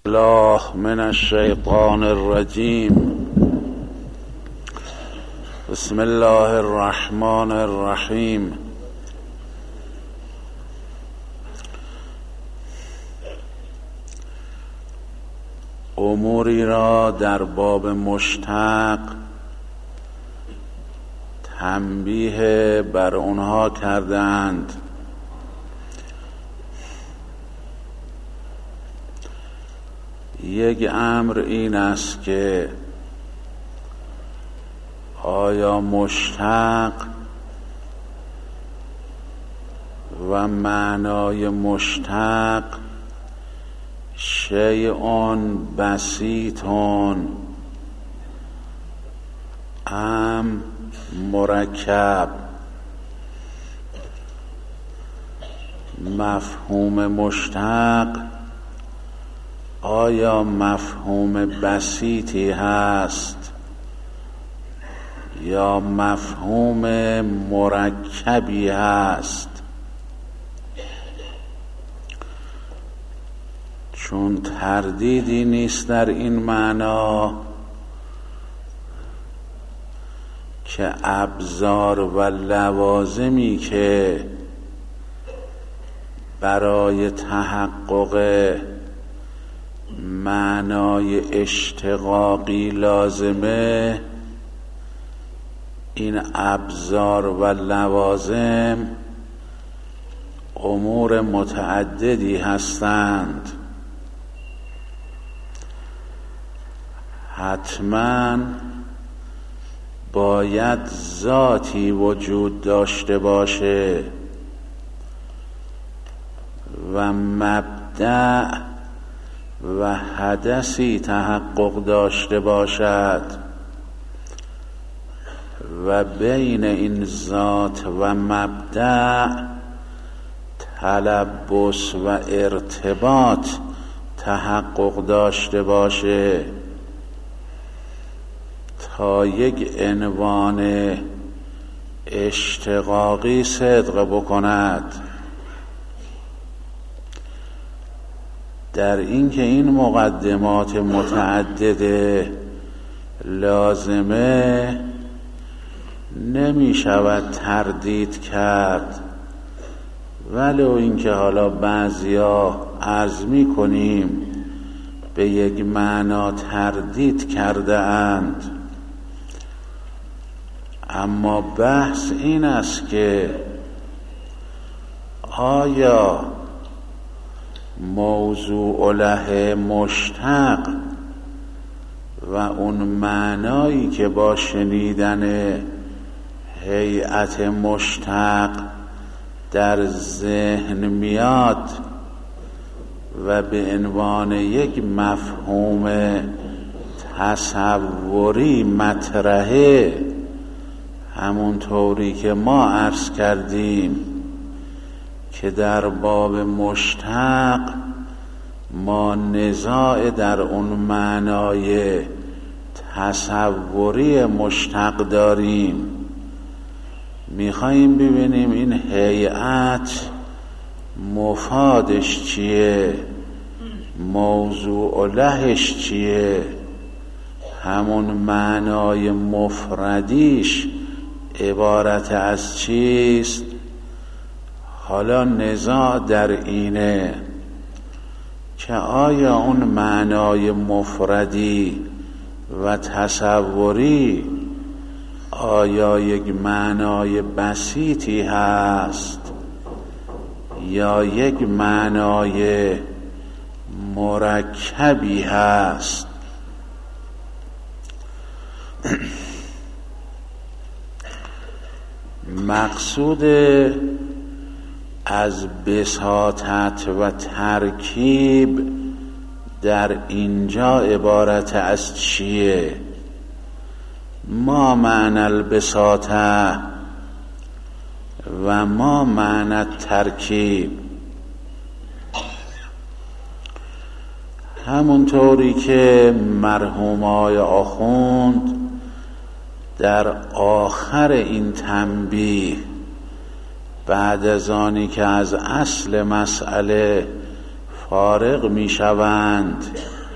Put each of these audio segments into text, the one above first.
الله من الشیطان الرجیم. بسم الله الرحمن الرحیم. اموری را در باب مشتق تنبیه بر اونها کردند. یک امر این است که آیا مشتق و معنای مشتق شیء بسیط ام مرکب؟ مفهوم مشتق آیا مفهوم بسیطی هست یا مفهوم مرکبی هست؟ چون تردیدی نیست در این معنا که ابزار و لوازمی که برای تحقق معنای اشتقاقی لازمه، این ابزار و لوازم امور متعددی هستند. حتما باید ذاتی وجود داشته باشه و مبدأ و حدثی تحقق داشته باشد و بین این ذات و مبدأ تلبس و ارتباط تحقق داشته باشه تا یک عنوان اشتقاقی صدق بکند. در این که این مقدمات متعدد لازمه نمی شود تردید کرد، ولو اینکه حالا بعضیا عرض می کنیم به یک معنا تردید کرده اند، اما بحث این است که آیا موضوع له مشتق و اون معنایی که با شنیدن هیئت مشتق در ذهن میاد و به عنوان یک مفهوم تصوری مطرحه، همونطوری که ما عرض کردیم که در باب مشتق ما نزاع در اون معنای تصوری مشتق داریم. میخواییم ببینیم این هیئت مفادش چیه، موضوع لهش چیه، همون معنای مفردیش عبارت از چیست. حالا نزاع در اینه که آیا اون معنای مفردی و تصوری آیا یک معنای بسیطی هست یا یک معنای مرکبی هست؟ مقصود از بساطت و ترکیب در اینجا عبارت از چیه؟ ما معنی البساطه و ما معنی الترکیب. همونطوری که مرحوم آقای آخوند در آخر این تنبیه بعد از آنی که از اصل مسئله فارغ می شوند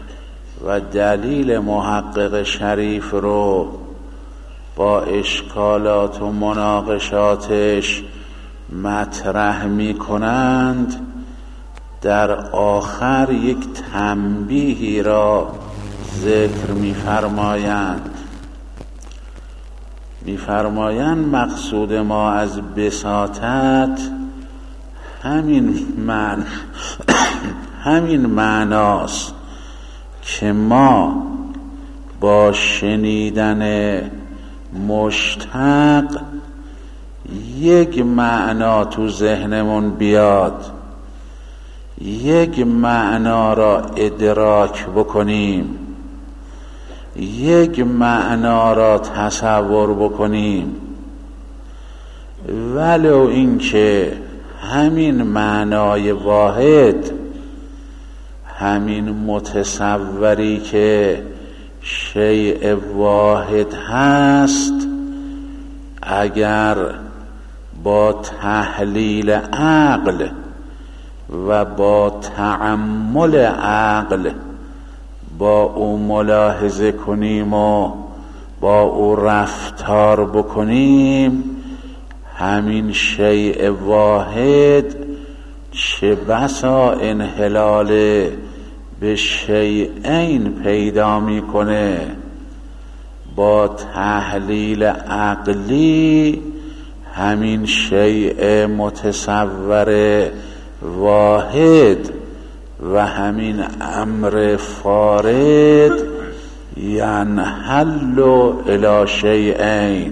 و دلیل محقق شریف رو با اشکالات و مناقشاتش مطرح می کنند، در آخر یک تنبیهی را ذکر می فرمایند مقصود ما از بساطت همین معناست که ما با شنیدن مشتق یک معنا تو ذهنمون بیاد، یک معنا را ادراک بکنیم، یک معنا را تصور بکنیم، ولو اینکه همین معنای واحد، همین متصوری که شیء واحد هست، اگر با تحلیل عقل و با تأمل عقل با او ملاحظه کنیم و با او رفتار بکنیم، همین شیء واحد چه بسا انحلال به شیئین پیدا میکنه. با تحلیل عقلی همین شیء متصور واحد و همین امر فارد ینحل الی شیئین،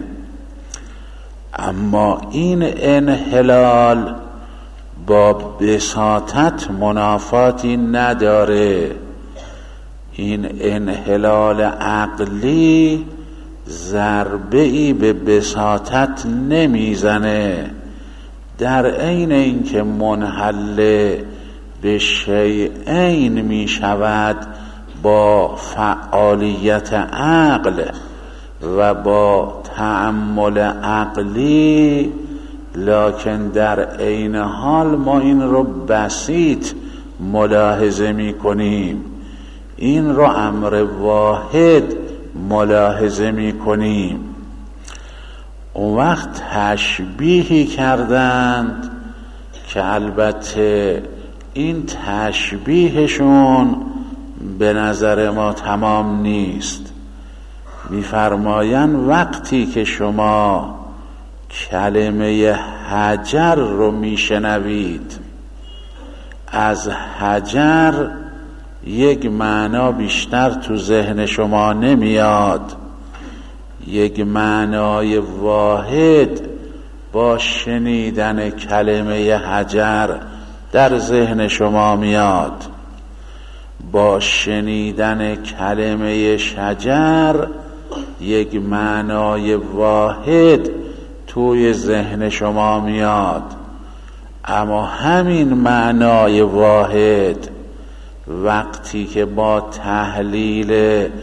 اما این انحلال با بساطت منافاتی نداره. این انحلال عقلی ضربه‌ای به بساطت نمیزنه، در عین اینکه منحل به شیئین می شود با فعالیت عقل و با تأمل عقلی، لکن در عین حال ما این رو بسیط ملاحظه می کنیم، این رو امر واحد ملاحظه می کنیم. اون وقت تشبیهی کردند که البته این تشبیهشون به نظر ما تمام نیست. می‌فرمایند وقتی که شما کلمه حجر رو میشنوید، از حجر یک معنا بیشتر تو ذهن شما نمیاد، یک معنای واحد با شنیدن کلمه حجر در ذهن شما میاد. با شنیدن کلمه شجر یک معنای واحد توی ذهن شما میاد، اما همین معنای واحد وقتی که با تحلیل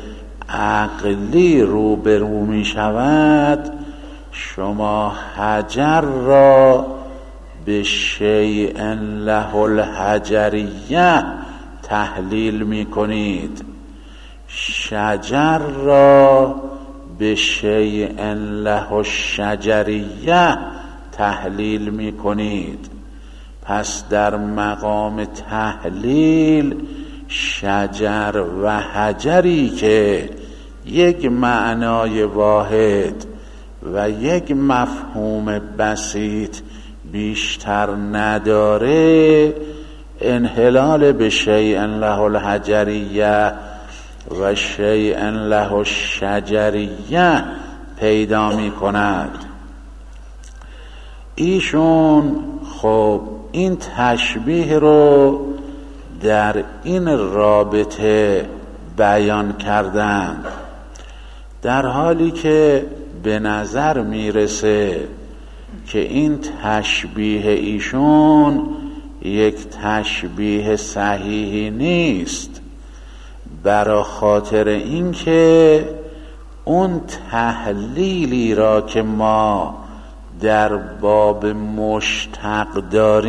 عقلی روبرو می شود، شما حجر را به شیء له الحجریه تحلیل می کنید، شجر را به شیء له الشجریه تحلیل می کنید. پس در مقام تحلیل شجر و حجری که یک معنای واحد و یک مفهوم بسیط بیشتر نداره، انحلال به شیء له الحجریه و شیء له الشجریه پیدا می کند. ایشون خب این تشبیه رو در این رابطه بیان کردند، در حالی که به نظر میرسه که این تشبیه ایشون یک تشبیه صحیحی نیست، برا خاطر اینکه اون تحلیلی را که ما در باب مشتق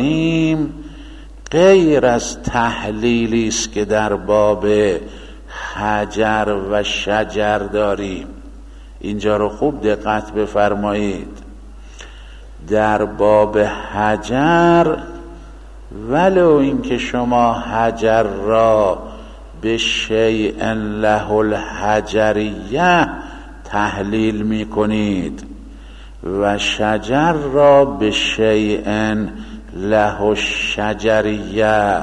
داریم غیر از تحلیلی است که در باب حجر و شجر داریم. اینجا رو خوب دقت بفرمایید. در باب حجر ولو اینکه شما حجر را به شیء له الحجریه تحلیل می کنید و شجر را به شیء له الشجریه،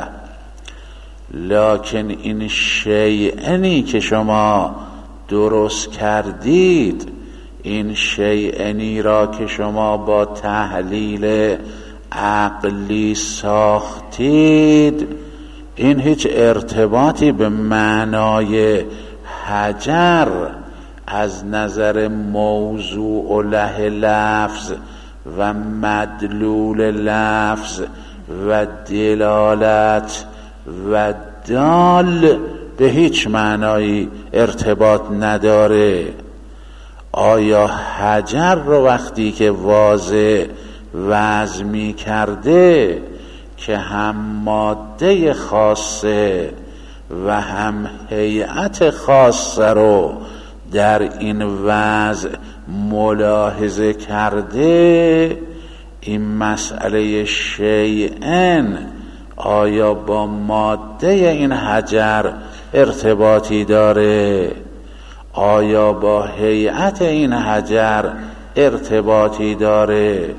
لکن این شیئنی که شما درست کردید، این شیئنی را که شما با تحلیل عقلی ساختید، این هیچ ارتباطی به معنای حجر از نظر موضوع له لفظ و مدلول لفظ و دلالت و دال به هیچ معنایی ارتباط نداره. آیا حجر رو وقتی که واضح وضع می کرده که هم ماده خاصه و هم هیئت خاصه رو در این وضع ملاحظه کرده، این مسئله شیئن آیا با ماده این حجر ارتباطی داره؟ آیا با هیئت این حجر ارتباطی داره؟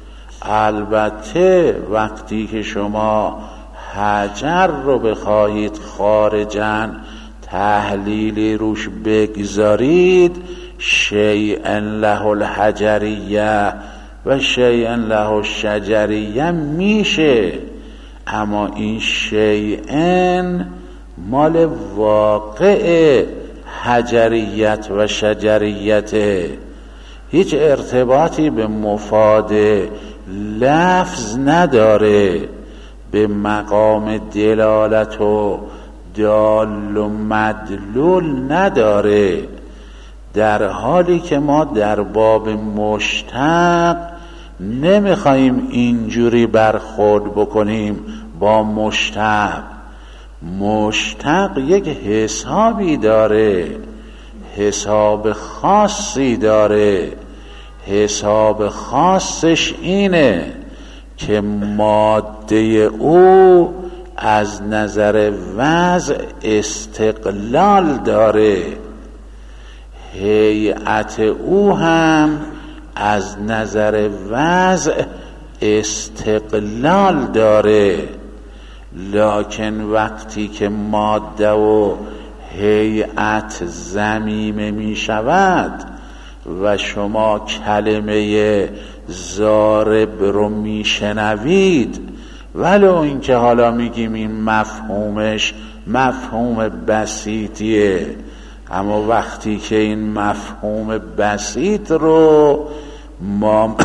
البته وقتی که شما حجر رو بخواهید خارجاً تحلیلی روش بگذارید، شیئا له الحجریه و شیئا له الشجریه میشه، اما این شیئا مال واقع حجریت و شجریت، هیچ ارتباطی به مفاد لفظ نداره، به مقام دلالت و دال و مدلول نداره. در حالی که ما در باب مشتق نمیخواییم اینجوری برخورد بکنیم با مشتق. مشتق یک حسابی داره، حساب خاصی داره. حساب خاصش اینه که ماده او از نظر وضع استقلال داره، هیئت او هم از نظر وضع استقلال داره. لکن وقتی که ماده و هیئت ضمیمه می شود و شما کلمه ضارب رو می شنوید، ولو اینکه حالا میگیم این مفهومش مفهوم بسیطیه، اما وقتی که این مفهوم بسیط رو ما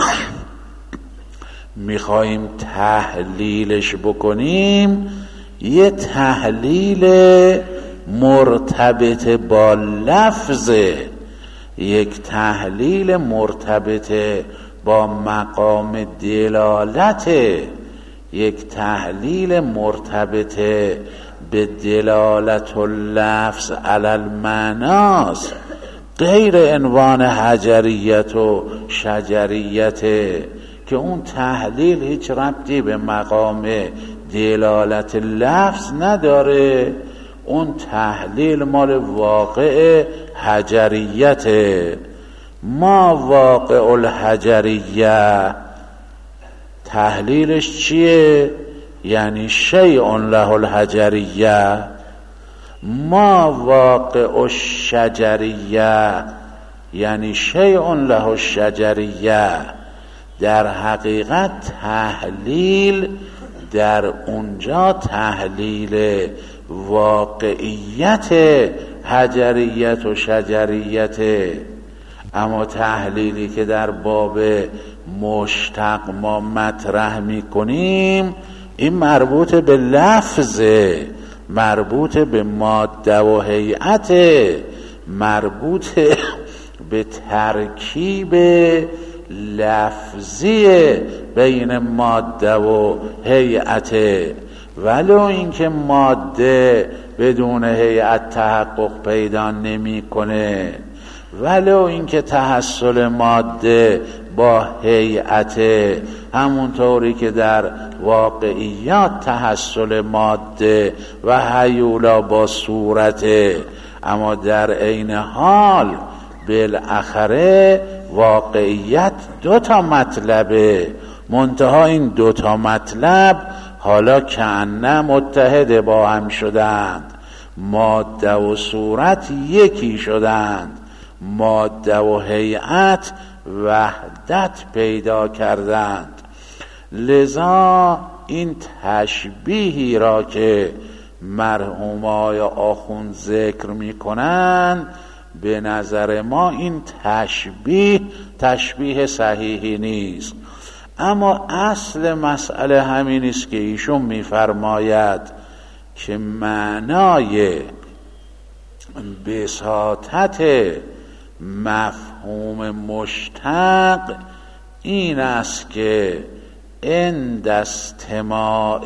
میخواییم تحلیلش بکنیم، یه تحلیل مرتبط با لفظه، یک تحلیل مرتبط با مقام دلالته، یک تحلیل مرتبط به دلالت اللفظ علی المعناست، غیر عنوان حجریت و شجریت که اون تحلیل هیچ ربطی به مقام دلالت لفظ نداره. اون تحلیل مال واقع حجریت. ما واقع الحجریه تحلیلش چیه؟ یعنی شیء له الحجریه. ما واقع الشجریه یعنی شیء له الشجریه. در حقیقت تحلیل در اونجا تحلیل واقعیت حجریت و شجریت، اما تحلیلی که در باب مشتق ما مطرح میکنیم این مربوط به لفظه، مربوط به ماده و هیئت، مربوط به ترکیب لفظی بین ماده و هیئت. ولو اینکه ماده بدون هیئت تحقق پیدا نمیکنه، ولو اینکه تحصل ماده با هیئت، همونطوری که در واقعیات تحصل ماده و هیولا با صورته، اما در عین حال بالاخره واقعیت دوتا مطلبه، منتها این دوتا مطلب حالا کأنه متحد با هم شدند، ماده و صورت یکی شدند، ماده و هیئت وحدت پیدا کردند. لذا این تشبیهی را که مرحومای آخوند ذکر می کنند، به نظر ما این تشبیه صحیحی نیست. اما اصل مسئله همین است که ایشون می‌فرماید که معنای بساطت مفهوم مشتق این است که عند استماع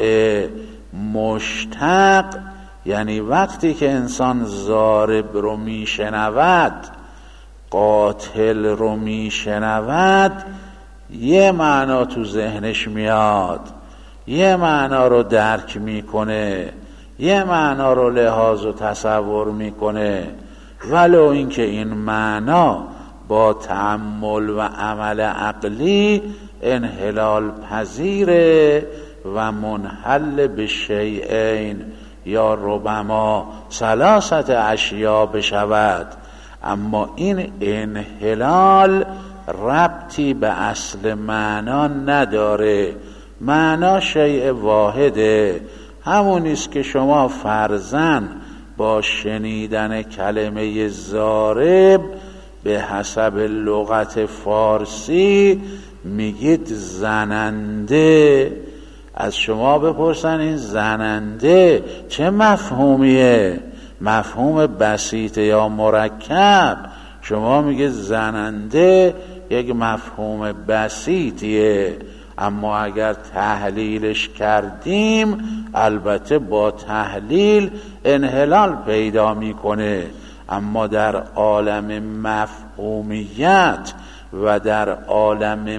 مشتق، یعنی وقتی که انسان ضارب رو میشنود، قاتل رو میشنود، یه معنا تو ذهنش میاد، یه معنا رو درک میکنه، یه معنا رو لحاظ و تصور میکنه، ولو اینکه این معنا با تأمل و عمل عقلی انحلال پذیره و منحل به شیئین یا ربما ثلاثت اشیا بشود، اما این انحلال ربطی به اصل معنا نداره. معنا شیء واحده، همونیست که شما فرضاً با شنیدن کلمه ضارب به حسب لغت فارسی میگید زننده. از شما بپرسن این زننده چه مفهومیه، مفهوم بسیط یا مرکب؟ شما میگه زننده یک مفهوم بسیطیه، اما اگر تحلیلش کردیم البته با تحلیل انحلال پیدا میکنه، اما در عالم مفهومیت و در عالم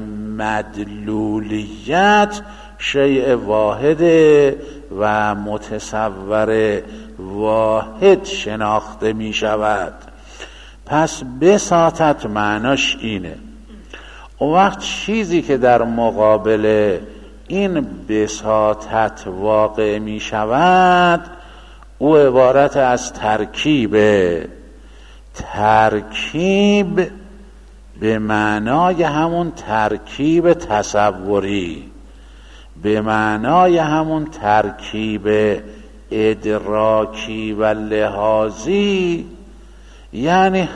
مدلولیت شیء واحد و متصور واحد شناخته می شود. پس بساطت معناش اینه. اون وقت چیزی که در مقابل این بساطت واقع می شود او عبارت از ترکیبه. ترکیب به معنای همون ترکیب تصوری، به معنای همون ترکیب ادراکی و لحاظی، یعنی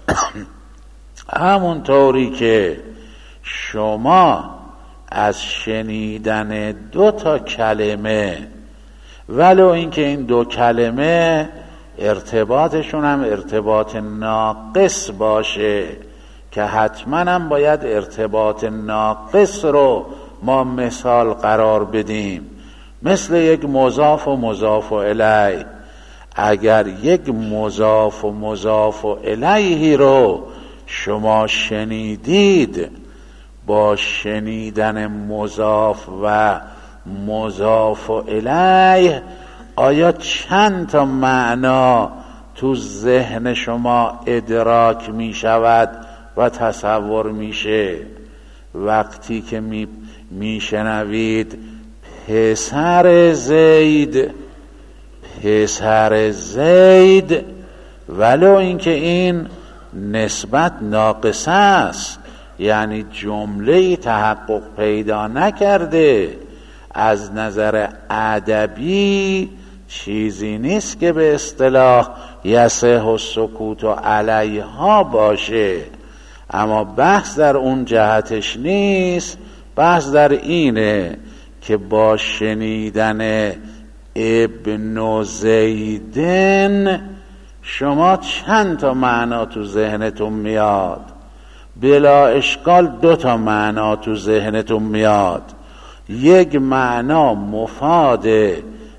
همون طوری که شما از شنیدن دو تا کلمه، ولو اینکه این دو کلمه ارتباطشون هم ارتباط ناقص باشه که حتما هم باید ارتباط ناقص رو ما مثال قرار بدیم، مثل یک مضاف و مضاف الیه. اگر یک مضاف و مضاف الیه رو شما شنیدید، با شنیدن مضاف و مضاف الیه آیا چند تا معنا تو ذهن شما ادراک می شود و تصور میشه؟ وقتی که میشنوید پسر زید، پسر زید، ولو اینکه این نسبت ناقص است، یعنی جمله تحقق پیدا نکرده، از نظر ادبی چیزی نیست که به اصطلاح یصح السکوت علیها باشه، اما بحث در اون جهتش نیست. بحث در اینه که با شنیدن ابن زیدن شما چند تا معنا تو ذهنتون میاد؟ بلا اشکال دو تا معنا تو ذهنتون میاد. یک معنا مفاد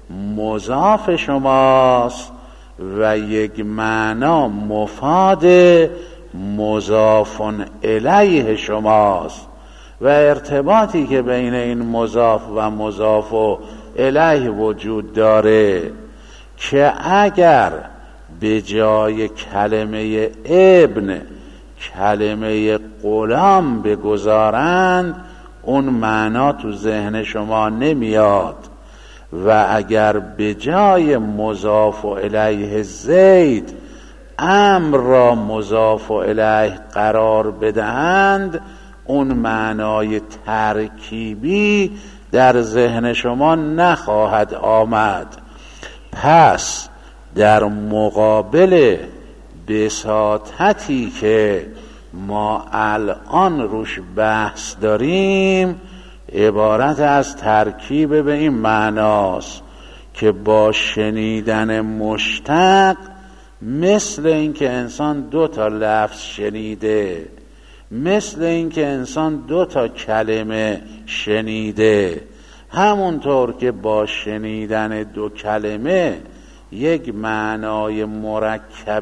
مضاف شماست و یک معنا مفاد مضاف الیه شماست و ارتباطی که بین این مضاف و مضاف الیه وجود داره که اگر به جای کلمه ابن کلمه غلام بگذارند اون معنا تو ذهن شما نمیاد و اگر به جای مضاف الیه زید امر را مضاف الیه قرار بدهند اون معنای ترکیبی در ذهن شما نخواهد آمد. پس در مقابل بساطتی که ما الان روش بحث داریم عبارت از ترکیب به این معناست که با شنیدن مشتق مثل اینکه انسان 2 تا لفظ شنیده، مثل اینکه انسان 2 تا کلمه شنیده، همونطور که با شنیدن 2 کلمه یک معنای مرکب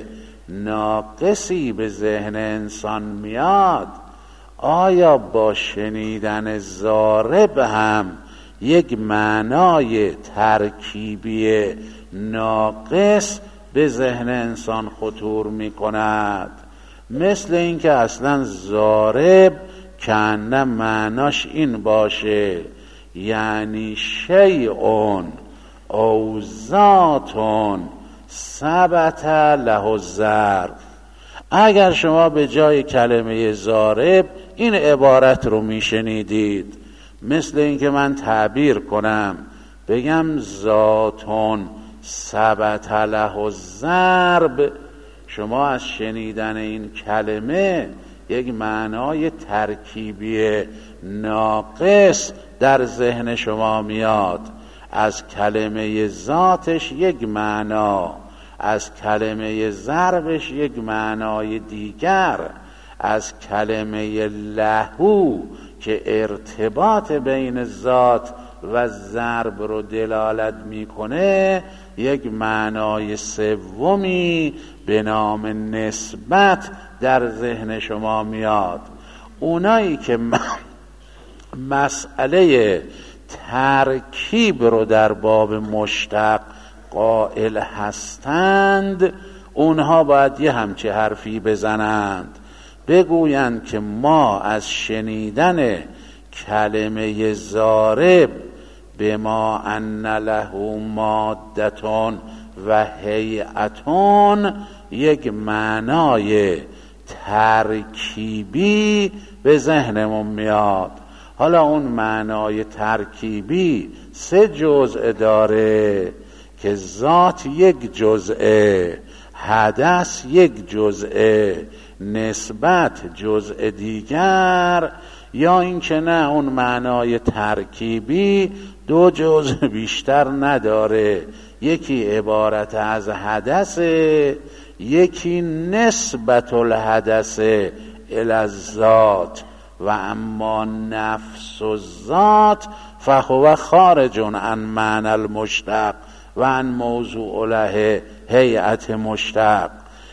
ناقصی به ذهن انسان میاد، آیا با شنیدن ضارب هم یک معنای ترکیبی ناقص به ذهن انسان خطور می کند؟ مثل اینکه اصلا ضارب کنه معناش این باشه یعنی شیئون او ذاتون ثبت له الظرف. اگر شما به جای کلمه ضارب این عبارت رو میشنیدید، مثل اینکه من تعبیر کنم بگم ذاتون ثبت له الضرب، شما از شنیدن این کلمه یک معنای ترکیبی ناقص در ذهن شما میاد، از کلمه ذاتش یک معنا، از کلمه ضربش یک معنای دیگر، از کلمه لهو که ارتباط بین ذات و ضرب رو دلالت میکنه یک معنای سومی به نام نسبت در ذهن شما میاد. اونایی که مسئله ترکیب رو در باب مشتق قائل هستند اونها باید یه همچه حرفی بزنند، بگویند که ما از شنیدن کلمه ضارب بما ان له مادتون و هیئتون یک معنای ترکیبی به ذهنمون میاد. حالا اون معنای ترکیبی 3 جزء داره که ذات یک جزءه، حدث یک جزءه، نسبت جزء دیگر، یا اینکه نه اون معنای ترکیبی 2 جزء بیشتر نداره، یکی عبارت از حدث، یکی نسبت الحدث الی الذات و اما نفس الذات فهو خارج عن معنی المشتق و عن موضوع له هیئت مشتق.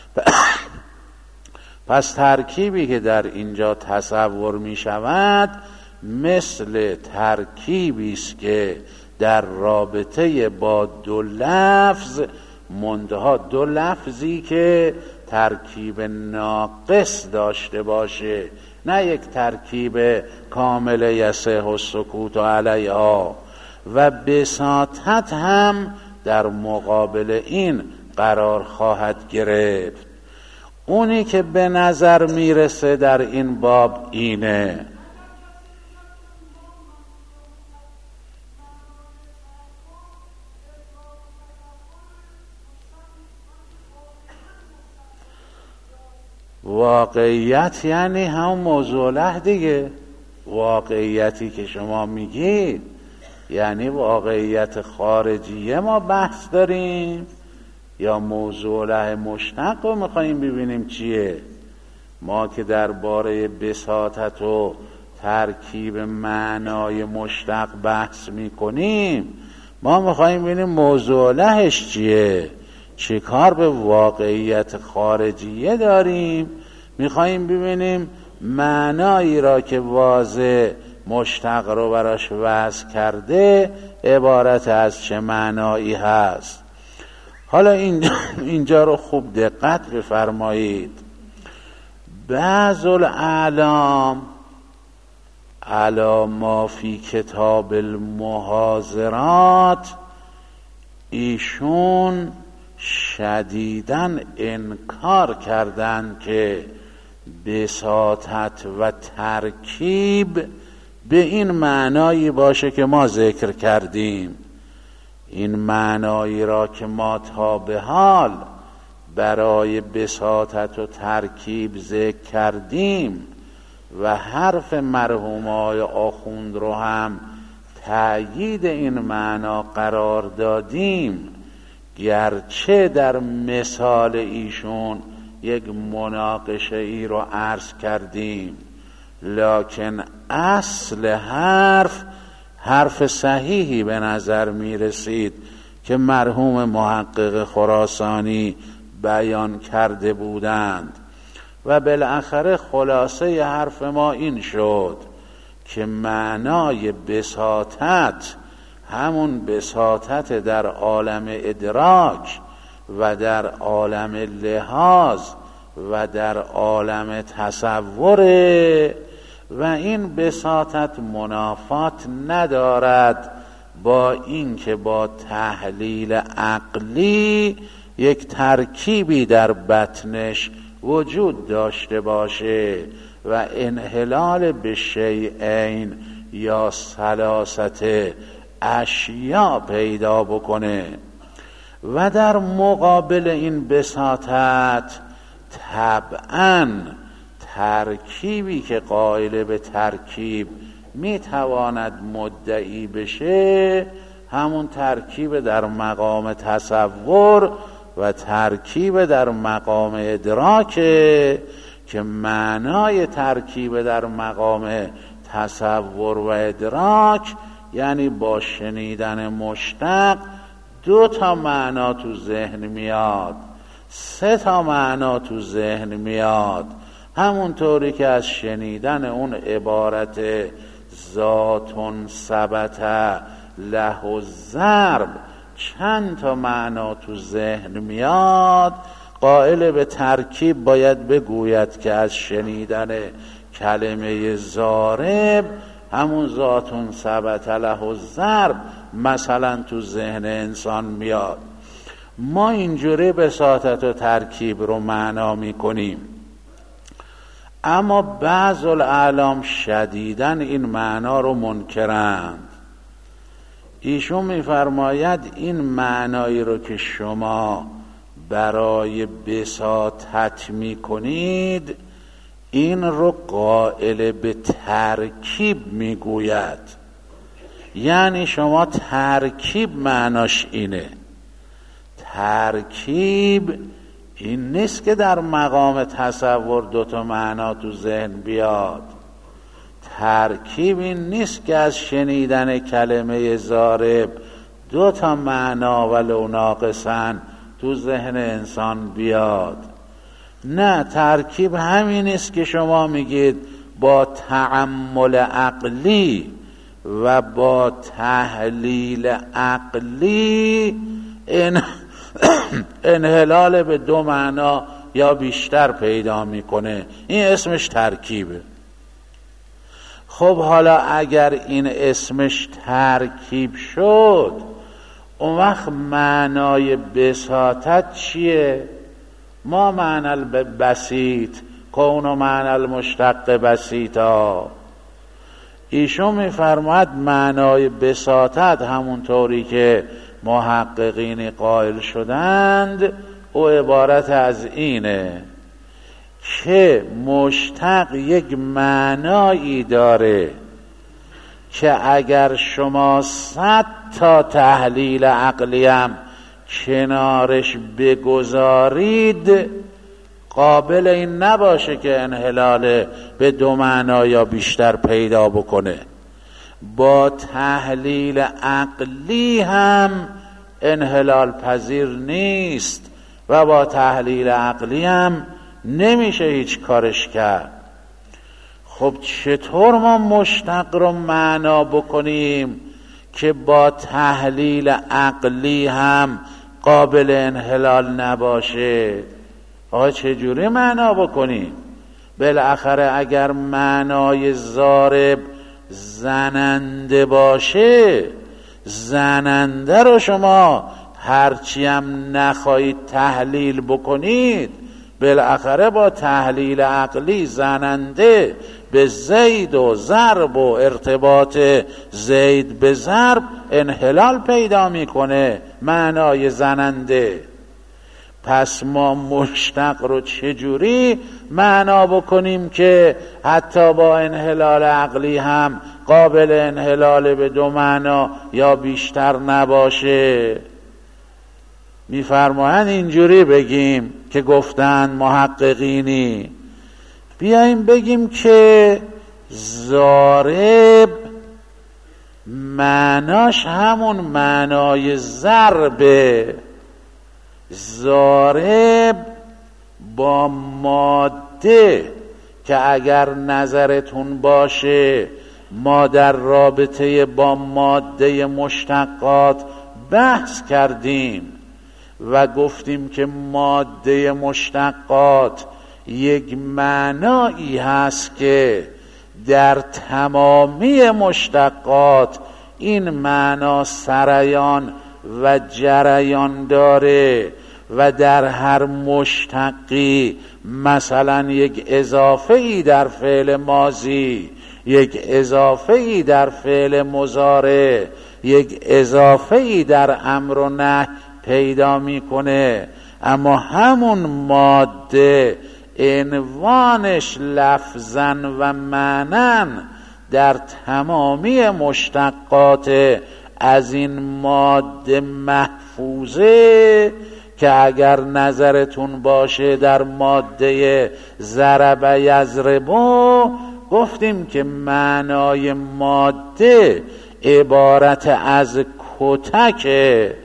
پس ترکیبی که در اینجا تصور می شود مثل ترکیبی است که در رابطه با 2 لفظ، منتها 2 لفظی که ترکیب ناقص داشته باشه، نه یک ترکیب کامل یصح السکوت علیها، و بساطت هم در مقابل این قرار خواهد گرفت. اونی که به نظر میرسه در این باب اینه واقعیت یعنی هم موضوع له دیگه. واقعیتی که شما میگید یعنی واقعیت خارجیه ما بحث داریم یا موضوع له مشتق رو میخواییم ببینیم چیه؟ ما که درباره بساطت و ترکیب معنای مشتق بحث میکنیم ما میخواییم ببینیم موضوع لهش چیه، چه کار به واقعیت خارجیه داریم، میخواییم ببینیم معنایی را که واضح مشتق رو براش وضع کرده عبارت از چه معنایی هست. حالا اینجا رو خوب دقت بفرمایید. بعض الاعلام علی ما فی کتاب المحاضرات، ایشون شدیداً انکار کردند که بساطت و ترکیب به این معنایی باشه که ما ذکر کردیم. این معنایی را که ما تا به حال برای بساطت و ترکیب ذکر کردیم و حرف مرحوم آقای آخوند رو هم تأیید این معنا قرار دادیم، گرچه در مثال ایشون یک مناقشه ای رو عرض کردیم، لکن اصل حرف صحیحی به نظر می رسید که مرحوم محقق خراسانی بیان کرده بودند و بالاخره خلاصه حرف ما این شد که معنای بساطت همون بساطت در عالم ادراک و در عالم لحاظ و در عالم تصوره و این بساطت منافات ندارد با اینکه با تحلیل عقلی یک ترکیبی در بطنش وجود داشته باشه و انحلال به شیئین یا ثلاثت اشیا پیدا بکنه. و در مقابل این بساطت طبعاً ترکیبی که قائل به ترکیب میتواند مدعی بشه همون ترکیب در مقام تصور و ترکیب در مقام ادراکه که معنای ترکیب در مقام تصور و ادراک یعنی با شنیدن مشتق 2 تا معنا تو ذهن میاد، 3 تا معنا تو ذهن میاد، همونطوری که از شنیدن اون عبارت ذاتون ثبت له الضرب چند تا معنا تو ذهن میاد. قائل به ترکیب باید بگوید که از شنیدن کلمه ضارب همون ذاتون ثبت له الضرب مثلا تو ذهن انسان میاد. ما اینجوری بساطت و ترکیب رو معنا میکنیم، اما بعض الاعلام شدیداً این معنا رو منکرند. ایشون میفرماید این معنایی رو که شما برای بساطت میکنید این رو قائل به ترکیب میگوید، یعنی شما ترکیب معناش اینه. ترکیب این نیست که در مقام تصور 2 تا معنا تو ذهن بیاد. ترکیب این نیست که از شنیدن کلمه ضارب 2 تا معنا ولو ناقصن تو ذهن انسان بیاد. نه، ترکیب همین است که شما میگید با تأمل عقلی و با تحلیل عقلی انحلال به 2 معنا یا بیشتر پیدا میکنه، این اسمش ترکیبه. خب حالا اگر این اسمش ترکیب شد اون وقت معنای بساطت چیه؟ ما معنی البسیط کون و معنی المشتق بسیطا. ایشون میفرماید معنای بساطت همونطوری که محققین قائل شدند او عبارت از اینه که مشتق یک معنایی داره که اگر شما 100 تا تحلیل عقلی هم کنارش بگذارید قابل این نباشه که انحلال به 2 معنا یا بیشتر پیدا بکنه. با تحلیل عقلی هم انحلال پذیر نیست و با تحلیل عقلی هم نمیشه هیچ کارش کرد. خب چطور ما مشتق رو معنا بکنیم که با تحلیل عقلی هم قابل انحلال نباشه؟ آقا چجوری معنا بکنیم؟ بالاخره اگر معنای ضارب زننده باشه، زننده رو شما هرچی هم نخواهید تحلیل بکنید، بالاخره با تحلیل عقلی زننده به زید و ضرب و ارتباط زید به ضرب انحلال پیدا میکنه معنای زننده. پس ما مشتق رو چجوری معنا بکنیم که حتی با انحلال عقلی هم قابل انحلال به دو معنا یا بیشتر نباشه؟ میفرمایند اینجوری بگیم که گفتن محققینی، بیاییم بگیم که ضارب معناش همون معنای ضربه. ضارب با ماده که اگر نظرتون باشه ما در رابطه با ماده مشتقات بحث کردیم و گفتیم که ماده مشتقات یک معنایی هست که در تمامی مشتقات این معنا سریان و جریان داره و در هر مشتقی مثلا یک اضافه ای در فعل ماضی، یک اضافه ای در فعل مضارع، یک اضافه ای در امر و نهی پیدا میکنه، اما همون ماده عنوانش لفظاً و معناً در تمامی مشتقات از این ماده محفوظه که اگر نظرتون باشه در ماده ضرب یضربو گفتیم که معنای ماده عبارت از کتکه.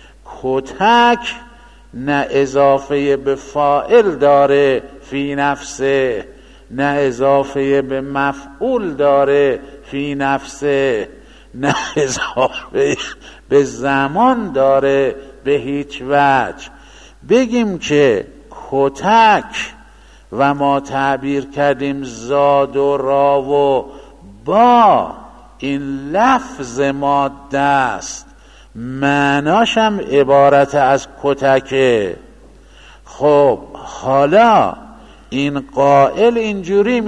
کتک نه اضافه به فاعل داره فی نفسه، نه اضافه به مفعول داره فی نفسه، نه اضافه به زمان داره به هیچ وجه. بگیم که کتک و ما تعبیر کردیم زاد و را و با این لفظ ماده است، معناش هم عبارت از کتکه. خب حالا این قائل اینجوری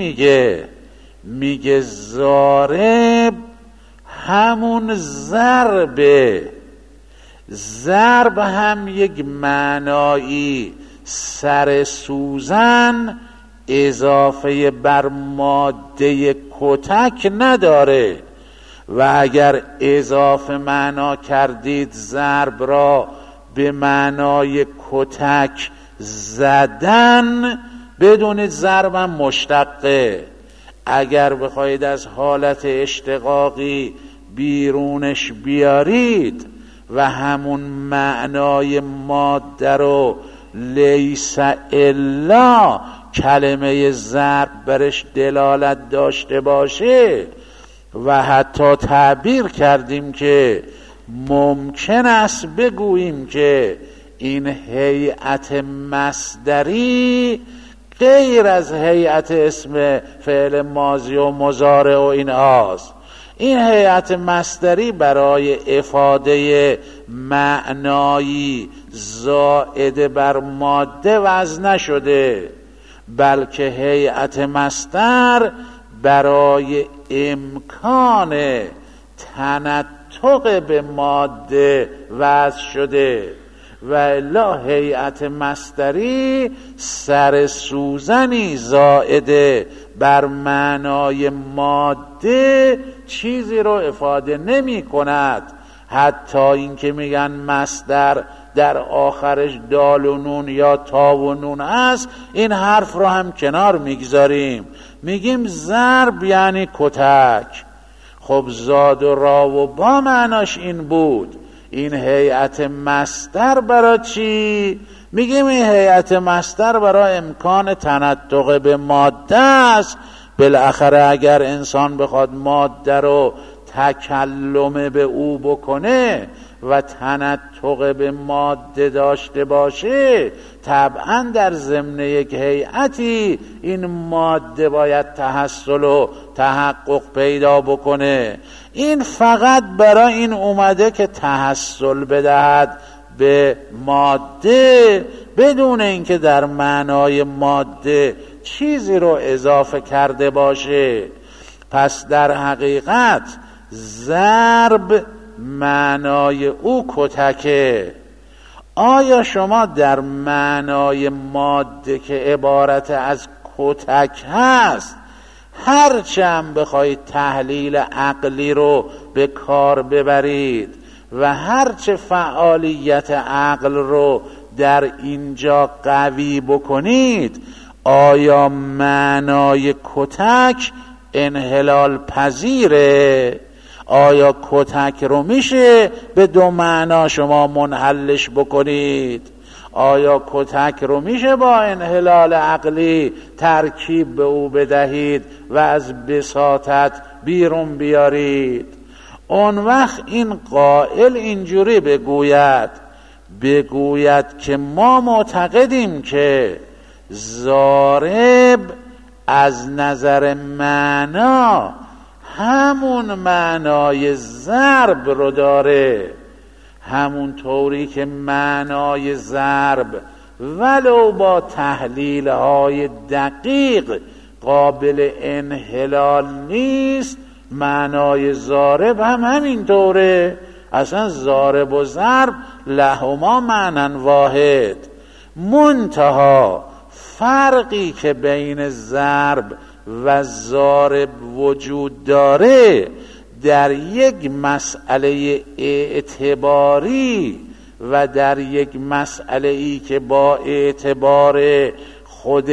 میگه ضارب همون ضربه. ضرب هم یک معنایی سر سوزن اضافه بر ماده کتک نداره و اگر اضافه معنا کردید ضرب را به معنای کتک زدن، بدونید ضرب هم مشتقه. اگر بخواید از حالت اشتقاقی بیرونش بیارید و همون معنای ماده رو لیس الا کلمه ضرب برش دلالت داشته باشه و حتی تعبیر کردیم که ممکن است بگوییم که این هیئت مصدری غیر از هیئت اسم فعل ماضی و مضارع و این هاست. این هیئت مصدری برای افاده معنایی زائد بر ماده وضع نشده، بلکه هیئت مصدر برای امکان تنطق به ماده وضع شده و الا هیئت مصدری سر سوزنی زائد بر معنای ماده چیزی رو افاده نمی کند. حتی این که میگن مصدر در آخرش دال و نون یا تا و نون هست، این حرف رو هم کنار میگذاریم، میگیم ضرب یعنی کتک. خب زاد و را و با معناش این بود. این هیئت مصدر برای چی؟ میگیم این هیئت مصدر برای امکان تنطق به ماده است. بالاخره اگر انسان بخواد ماده رو تکلم به او بکنه و تنطق به ماده داشته باشه، طبعا در ضمن یک هیئتی این ماده باید تحصل و تحقق پیدا بکنه. این فقط برای این اومده که تحصل بدهد به ماده، بدون اینکه در معنای ماده چیزی رو اضافه کرده باشه. پس در حقیقت ضرب معنای او کتکه. آیا شما در معنای ماده که عبارت از کتک هست، هرچند بخواید تحلیل عقلی رو به کار ببرید و هرچه فعالیت عقل رو در اینجا قوی بکنید، آیا معنای کتک انحلال پذیره؟ آیا کتک رو میشه به دو معنا شما منحلش بکنید؟ آیا کتک رو میشه با انحلال عقلی ترکیب به او بدهید و از بساطت بیرون بیارید؟ اون وقت این قائل اینجوری بگوید که ما معتقدیم که ضارب از نظر معنا همون معنای ضرب رو داره، همون طوری که معنای ضرب ولو با تحلیل های دقیق قابل انحلال نیست، معنای ضارب هم همین طوره. اصلا ضارب و ضرب لهما معنی واحد. منتها فرقی که بین ضرب و ضارب وجود داره در یک مسئله اعتباری و در یک مسئله ای که با اعتبار خود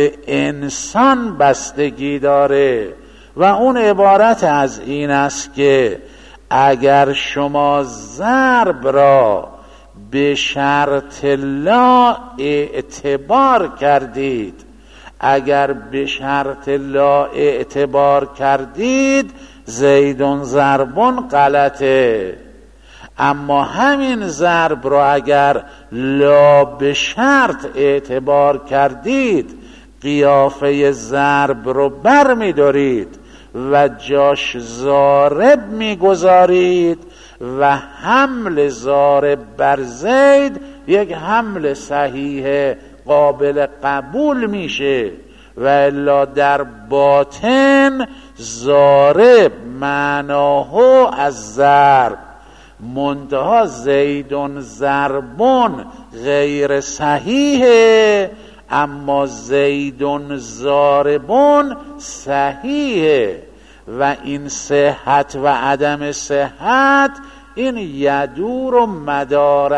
انسان بستگی داره و اون عبارت از این است که اگر شما ضرب را به شرط لا اعتبار کردید، اگر به شرط لا اعتبار کردید زیدون ضربون غلطه. اما همین ضرب رو اگر لا به شرط اعتبار کردید، قیافه ضرب رو بر می دارید و جاش ضارب می گذارید و حمل ضارب بر زید یک حمل صحیح قابل قبول میشه. و الا در باطن ضارب معناه از ضرب، منتها زیدون ضربون غیر صحیحه، اما زیدون ضاربون صحیحه. و این صحت و عدم صحت این یدور و مدار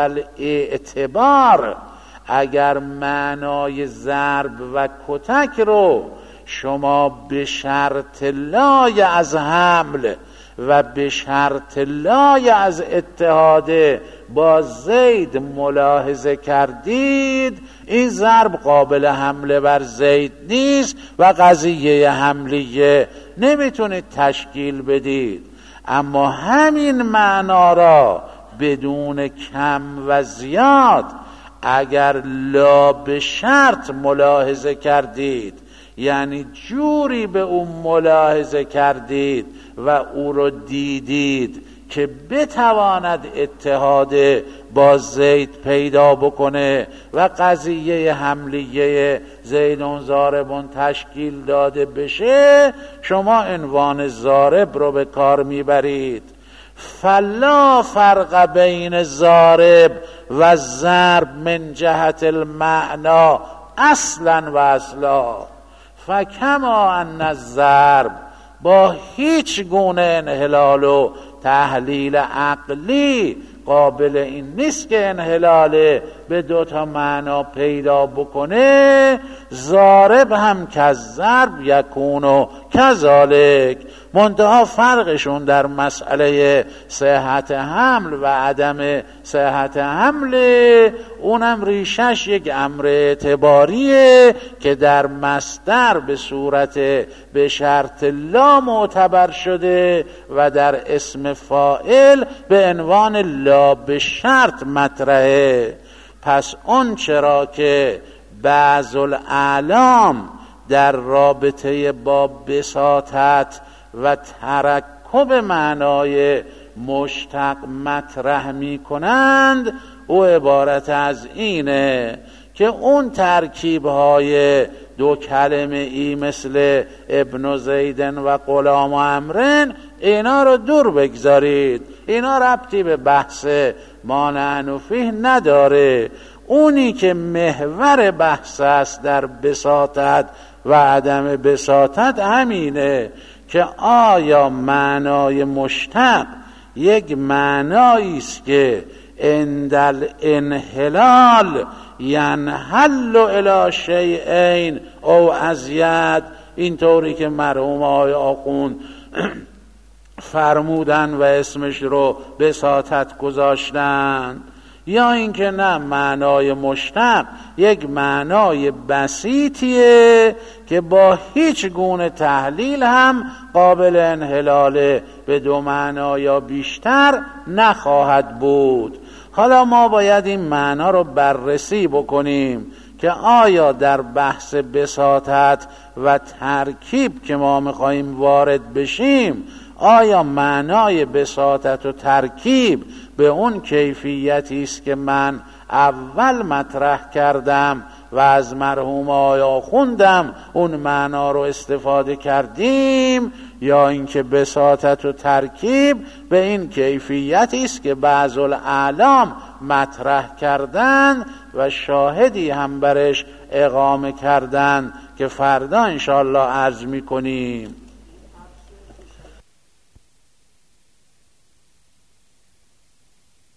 الاعتبار. اگر معنای ضرب و کتک رو شما به شرط لای از حمل و به شرط لای از اتحاد با زید ملاحظه کردید، این ضرب قابل حمله بر زید نیست و قضیه حملیه نمیتونید تشکیل بدید. اما همین معنا را بدون کم و زیاد اگر لا به شرط ملاحظه کردید، یعنی جوری به اون ملاحظه کردید و او رو دیدید که بتواند اتحاد با زید پیدا بکنه و قضیه حملیه زیدون ضاربون تشکیل داده بشه، شما عنوان ضارب رو به کار میبرید. فلا فرق بین ضارب و ضرب من جهت المعنا اصلا و اصلا، فکما ان الضرب با هیچ گونه انحلال و تحلیل عقلی قابل این نیست که انحلال به 2 تا معنا پیدا بکنه، ضارب هم کذرب یکون و کذالک. منتها فرقشون در مسئله صحت حمل و عدم صحت حمل، اونم ریشش یک امر اعتباریه که در مصدر به صورت به شرط لا معتبر شده و در اسم فاعل به عنوان لا به شرط مطرحه. پس اون چرا که بعض الاعلام در رابطه با بساطت و ترکب معنای مشتق مطرح می کنند، او عبارت از اینه که اون ترکیب‌های 2 کلمه ای مثل ابن زیدن و غلام و عمرن، اینا رو دور بگذارید، اینا ربطی به بحث ما نحن فیه نداره. اونی که محور بحث است در بساطت و عدم بساطت همینه که آیا معنای مشتق یک معنایی است که عند الانحلال ینحل الی شیئین او ازید، اینطوری که مرحوم آقای آخوند فرمودن و اسمش رو بساطت گذاشتن، یا اینکه نه، معنای مشتق یک معنای بسیطیه که با هیچ گونه تحلیل هم قابل انحلال به 2 معنا یا بیشتر نخواهد بود. حالا ما باید این معنا رو بررسی بکنیم که آیا در بحث بساطت و ترکیب که ما میخواییم وارد بشیم، آیا معنای بساطت و ترکیب به اون کیفیتی است که من اول مطرح کردم و از مرحوم آیا خوندم اون معنا رو استفاده کردیم، یا اینکه بساطت و ترکیب به این کیفیتی است که بعض الاعلام مطرح کردن و شاهدی هم برش اقامه کردن که فردا انشاءالله عرض میکنیم.